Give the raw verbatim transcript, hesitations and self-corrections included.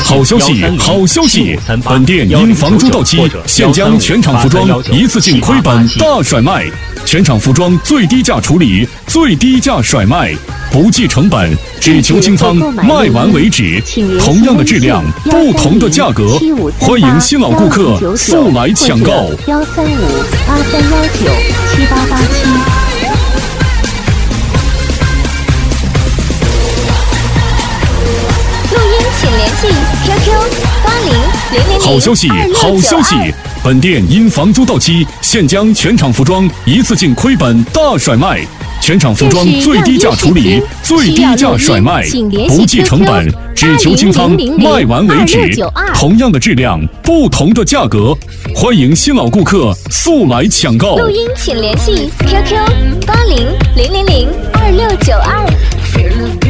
好消息，好消息！本店因房租到期，现将全场服装一次性亏本大甩卖，全场服装最低价处理，最低价甩卖，不计成本，只求清仓，卖完为止。同样的质量，不同的价格，欢迎新老顾客速来抢购。 幺三五八三幺九七八八七。 请联系 Q Q 八零零零零。 好消息，好消息！本店因房租到期，现将全场服装一次性亏本大甩卖，全场服装最低价处理，最低价甩卖，不计成本，只求清仓，卖完为止。同样的质量，不同的价格，欢迎新老顾客速来抢购。 录音请联系 Q Q 八零零零零二六九二。